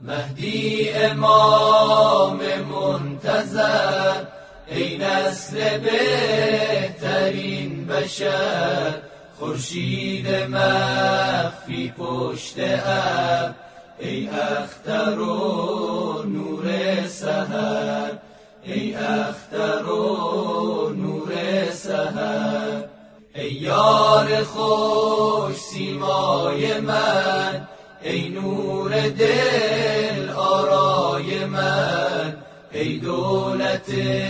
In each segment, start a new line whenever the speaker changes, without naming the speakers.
مهدی امام منتظر، ای نسل بهترین بشر، خورشید مخفی پشت ابر، ای اختر و نور سحر، ای اختر و نور سحر. ای یار خوش سیمای من، ای نور دل آرای من، ای دولت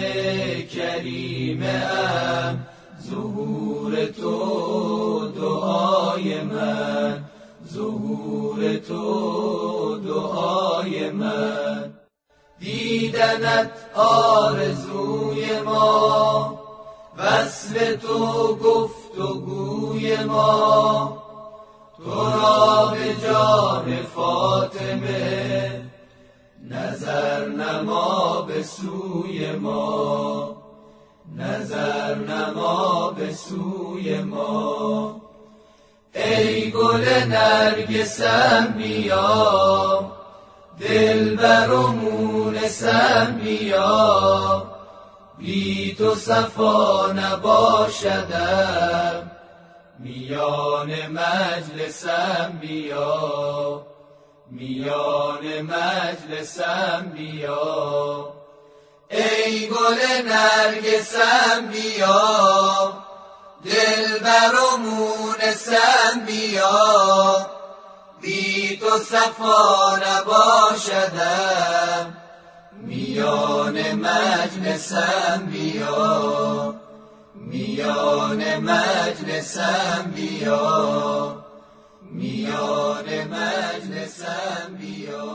کریم ام، ظهور تو دعای من، ظهور تو دعای من. دیدنت آرزوی ما، وصل تو گفتگوی ما، تو را به جان فاطمه نظر نما به سوی ما، نظر نما به سوی ما. ای گل نرگسم بیا، دلبر و مونسم بیا، بی تو صفا نباشدم، میان مجلسم بیا، میان مجلسم بیا. ای گل نرگسم بیا، دلبر و مونسم بیا، بی تو صفا نباشدم، میان مجلسم بیا، میان مجلسم بیا، میان مجلسم بیا.